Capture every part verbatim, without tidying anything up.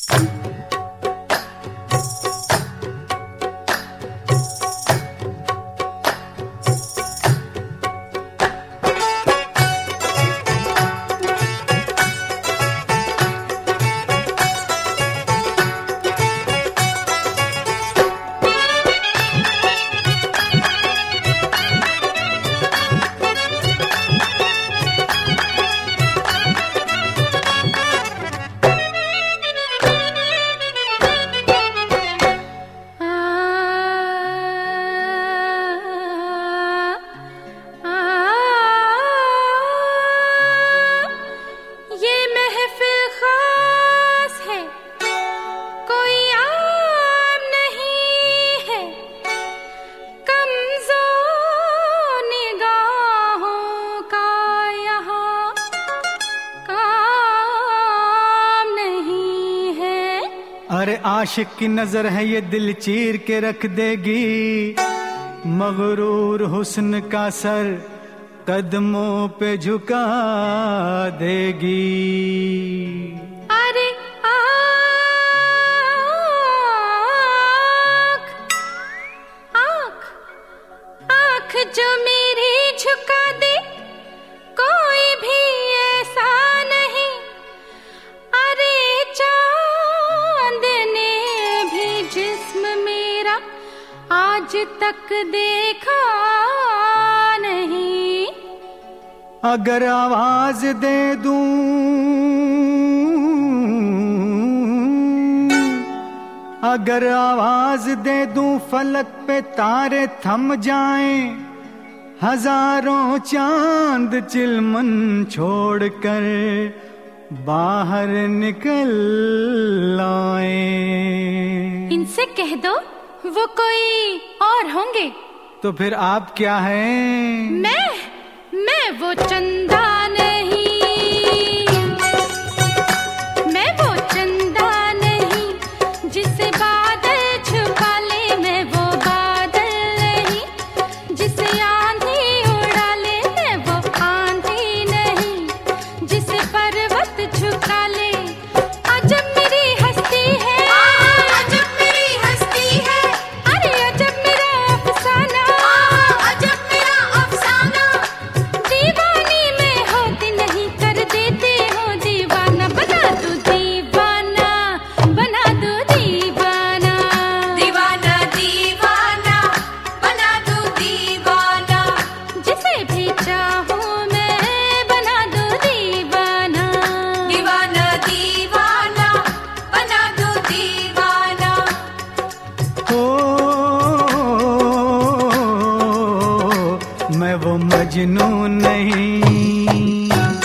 अरे आशिक की नजर है ये दिल चीर के रख देगी, मगरूर हुस्न का सर कदमों पे झुका देगी। अरे आँख आँख आँख जो मेरी झुका दे, कोई भी ऐसा नहीं। अरे चांद ने भी जिस्म मेरा आज तक देखा नहीं। अगर आवाज दे दूं, अगर आवाज दे दूं फलक पे तारे थम जाएं, हजारों चांद चिलमन छोड़कर बाहर निकल आए। इनसे कह दो वो कोई और होंगे। तो फिर आप क्या हैं? मैं मैं वो चंदा नहीं, मैं वो चंदा नहीं जिसे बादल छुपा ले। मैं वो बादल नहीं जिसे आंधी उड़ा ले। मैं वो आंधी नहीं जिसे पर्वत झुका ले। अजब मेरी हस्ती है, अजब मेरी हस्ती है। अरे अजब मेरा अफसाना, अजब मेरा अफसाना। दीवानी में होती नहीं, कर देते हो दीवाना। बना दो दीवाना, बना दो दीवाना। दीवाना दीवाना, बना दो दीवाना। जिसे भी चाहूं मैं बना दो दीवाना। दीवाना दीवाना, बना दो दीवाना। ओ, मैं वो मजनू नहीं,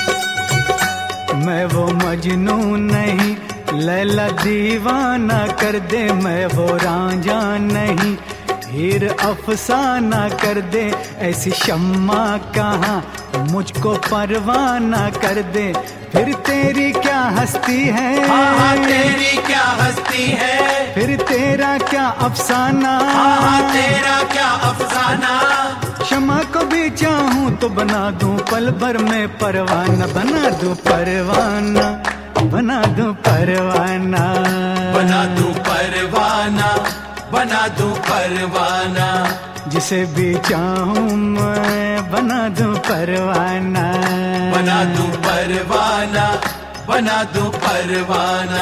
मैं वो मजनू नहीं, लैला दीवाना कर दे। मैं वो रांझा नहीं, हीर अफसाना कर दे। ऐसी शम्मा कहाँ मुझको परवाना कर दे। फिर तेरी क्या हस्ती है, हाँ तेरी क्या हस्ती है। फिर तेरा क्या अफसाना, हाँ तेरा क्या अफसाना। क्षमा को भी चाहूं तो बना दूं पल भर में परवाना। बना दूं परवाना, बना दूं परवाना, बना दूं परवाना, बना दूं परवाना। जिसे भी चाहूं मैं बना दूं परवाना। बना दूं परवाना, बना दूं परवाना।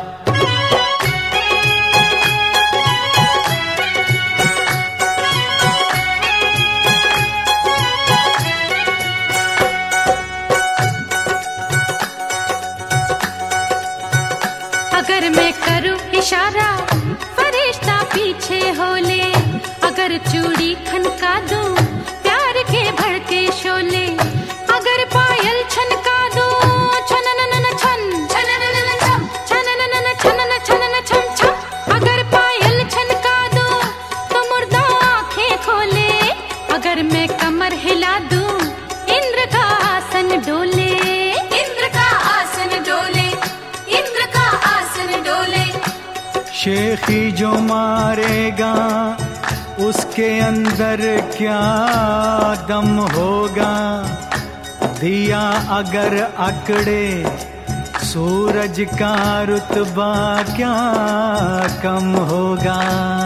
अगर मैं करूं इशारा फरिश्ता पीछे हो ले। अगर चूड़ी खनका दूं प्यार के भड़के शोले। अगर पायल छनका दूं छनननन छन छनननन छम छनननन छनन छनन छम छम। अगर पायल छनका दूं तो मुर्दा आंखें खोले। अगर मैं कमर हिला दूं इंद्र का आसन डोले। इंद्र का आसन डोले, इंद्र का आसन डोले। शेखी जो मारेगा उसके अंदर क्या दम होगा। दिया अगर अकड़े सूरज का रुतबा क्या कम होगा,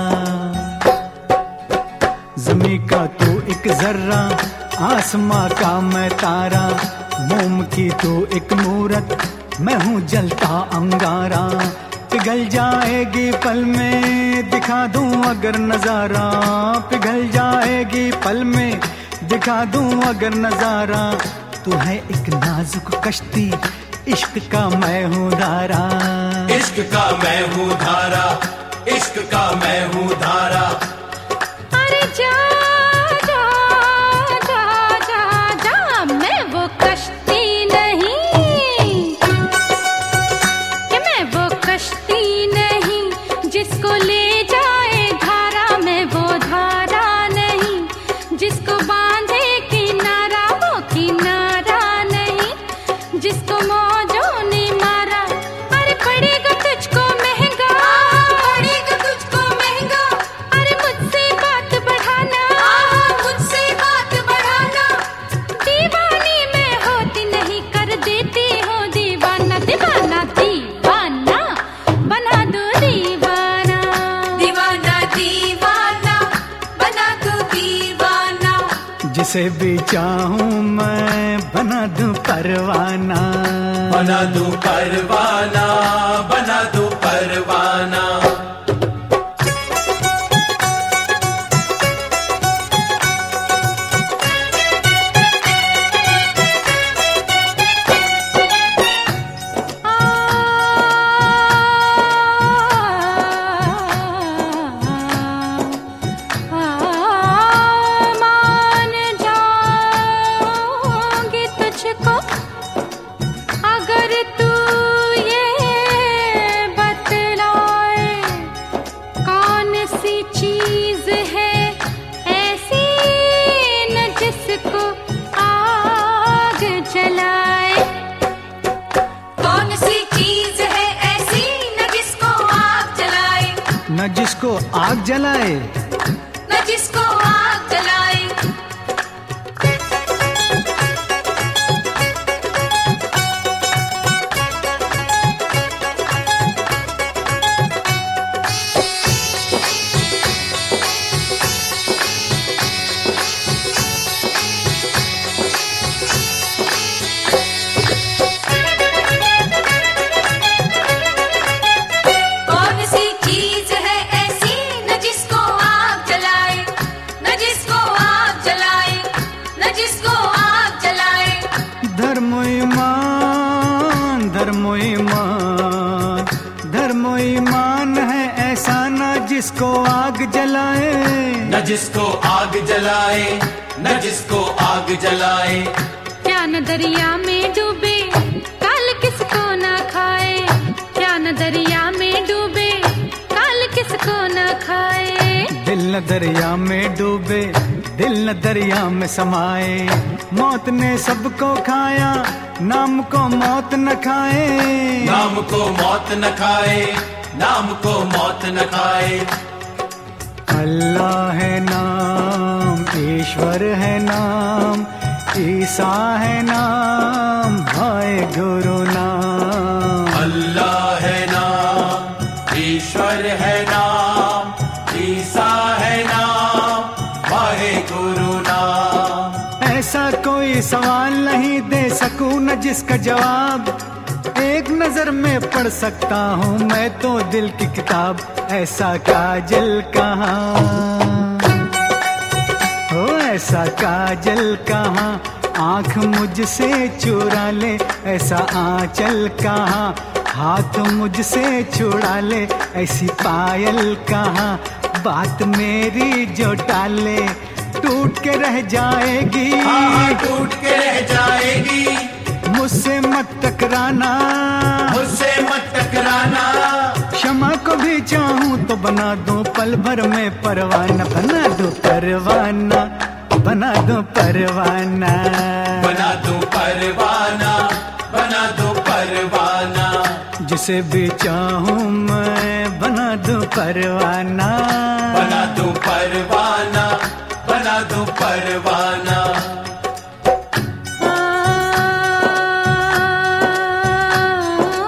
ज़मीं का तू एक जर्रा, आसमां का मैं तारा, मोम की तू एक मूरत, मैं हूँ जलता अंगारा। पिघल जाएगी पल में दिखा दूं अगर नजारा, पिघल जाएगी पल में दिखा दूं अगर नजारा। तू है एक नाजुक कश्ती, इश्क का मैं हूँ धारा, इश्क का मैं हूँ धारा, इश्क का मैं हूँ धारा। अरे जा जा जा जा जा, मैं वो कश्ती नहीं, कि मैं वो कश्ती नहीं जिसको ले जाए धारा, मैं वो धारा नहीं जिसको बांधे किनारा, वो किनारा नहीं जिसको मौजों ने मारा। अरे पड़ेगा तुझको महंगा, पड़ेगा तुझको महंगा, अरे मुझसे बात बढ़ाना, मुझसे बात बढ़ाना। दीवानी मैं होती नहीं, कर देती हूँ दीवाना, दीवाना दीवाना बना दो दीवाना, दीवाना दीवाना बना दो दीवाना। जिसे भी चाहूं मैं बना दूं परवाना, बना दूं परवाना, बना दूं परवाना। मान जाऊंगी तुझको अगर तू ये बतलाए, कौन सी चीज है ऐसी न जिसको आग जलाए, कौन सी चीज है ऐसी न जिसको आग जलाए, न जिसको आग जलाए, न जिसको आग जलाए। कौन सी चीज है ऐसी न जिसको आग जलाए, न जिसको आग जलाए, न जिसको आग जलाए। धर्म ईमान, धर्म ईमान, धर्म ईमान है ऐसा न जिसको आग जलाए, न जिसको आग जलाए, न जिसको आग जलाए। क्या न दरिया में डूबे काल किसको ना खाए, क्या न दरिया में डूबे काल किसको ना खाए। दिल न दरिया में डूबे, दिल न दरिया में समाए, मौत ने सबको खाया, नाम को मौत न खाए, नाम को मौत न खाए, नाम को मौत न खाए। अल्लाह है नाम, ईश्वर है नाम, ईसा है नाम, भाई गुरु नाम। अल्लाह है नाम, ईश्वर है नाम, ईसा है नाम, वाहे गुरु नाम। ऐसा कोई सवाल नहीं दे सकूं न जिसका जवाब, एक नजर में पढ़ सकता हूँ मैं तो दिल की किताब। ऐसा काजल कहाँ हो, ऐसा काजल कहाँ, आँख मुझसे चुरा ले, ऐसा आंचल कहाँ, हाथ मुझसे छुड़ा ले, ऐसी पायल कहाँ, बात मेरी जो टाले, टूट के रह जाएगी, हाँ टूट के रह जाएगी। मुझसे मत टकराना, मुझसे मत टकराना। क्षमा को भी चाहूँ तो बना दूं पल भर में परवाना, बना दूं परवाना, बना दूं परवाना, बना दूं परवाना, बना दूं परवाना। जिसे भी चाहूँ मैं बना दूं परवाना, बना दूं परवाना, बना दूं परवाना। आ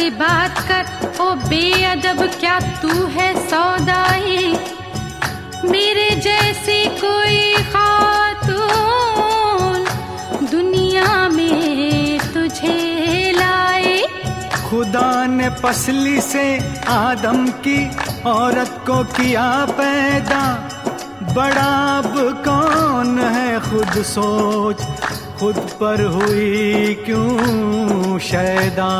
से बात कर ओ बेअदब, क्या तू है सौदाई? मेरे जैसी कोई खातून दुनिया में तुझे लाए। खुदा ने पसली से आदम की औरत को किया पैदा, बड़ा अब कौन है खुद सोच, खुद पर हुई क्यों शैदा।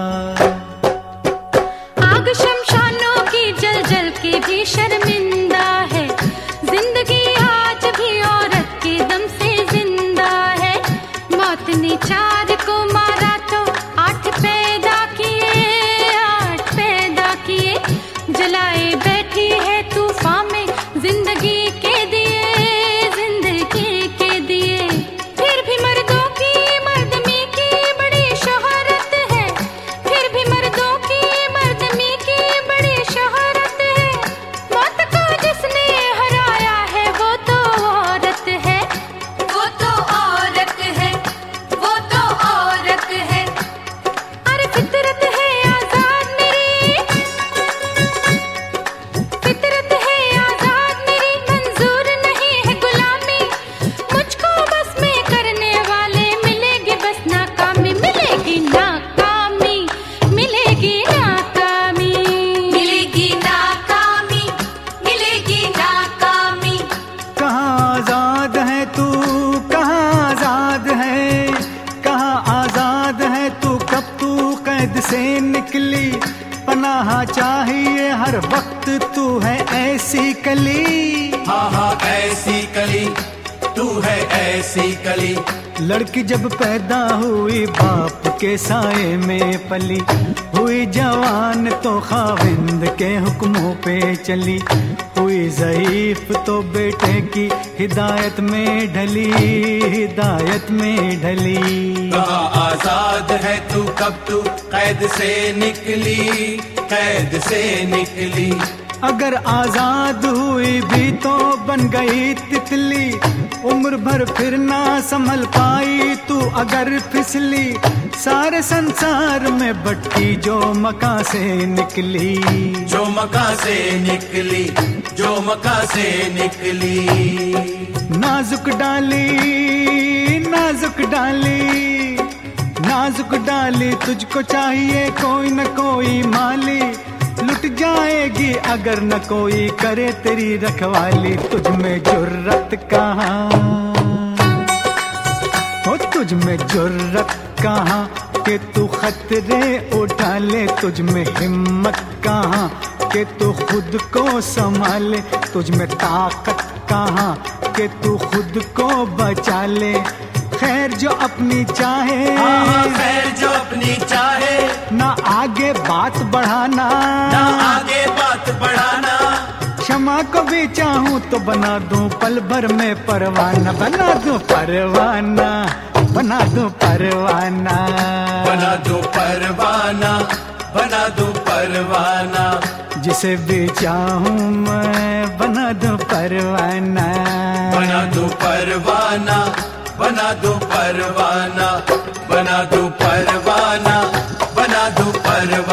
आग शमशानों की जल जल के भी शर्मिंदा है, जिंदगी आज भी औरत के दम से जिंदा है। मौत ने चार को मारा तो आठ पैदा किए, आठ पैदा किए। जलाए बैठी है तूफान में जिंदगी के दिए, जिंदगी के दिए। फिर भी मर्दों की मर्दमी की बड़ी शोहरत है, फिर भी मर्दों की मर्दमी की बड़ी शोहरत है। मौत को जिसने हराया है वो तो औरत है, वो तो औरत है, वो तो औरत है। अरे फितरत है आजाद मेरी, फितरत है आजाद मेरी, मंजूर नहीं है गुलामी। मुझको बस में करने वाले मिलेगी बस नाकामी, मिलेगी नाकामी, मिलेगी नाकामी, मिलेगी नाकामी, मिलेगी नाकामी। कहाँ आजाद है तू, कहाँ आजाद है, कहाँ आजाद है तू, कब तू कैद से निकली। पनाह चाहिए हर वक्त, तू है ऐसी कली। हाँ हाँ ऐसी कली, तू है ऐसी कली। लड़की जब पैदा हुई बाप के साए में पली, हुई जवान तो खाविंद के हुक्मों पे चली। हुई ज़ईफ तो बेटे की हिदायत में ढली, हिदायत में ढली। कहाँ आजाद है तू, कब तू कैद से निकली, कैद से निकली। अगर आजाद हुई भी तो बन गई तितली, उम्र भर फिर ना संभल पाई तू अगर फिसली। सारे संसार में भटकी जो मका से निकली, जो मका से निकली, जो मका से निकली। नाजुक डाली, नाजुक डाली, नाजुक डाली, तुझको चाहिए कोई न कोई माली। लुट जाएगी अगर न कोई करे तेरी रखवाली। तुझ में जुर्रत कहाँ, हो तुझ में जुर्रत कहाँ कि तू खतरे उठा ले। तुझ में हिम्मत कहाँ कि तू खुद को संभाले। तुझ में ताकत कहाँ कि तू खुद को बचा ले। खैर जो अपनी चाहे, हाँ खैर जो अपनी चाहे, ना आगे बात बढ़ाना, ना आगे बात बढ़ाना। क्षमा को भी चाहूँ तो बना दूं पल भर में परवाना, बना दूं परवाना, बना दूं परवाना, बना दूं परवाना, बना दूं परवाना। जिसे भी चाहूँ मैं बना दूं परवाना, बना दूं परवाना, बना दूं परवाना, बना दूं परवाना, बना दूं परवाना।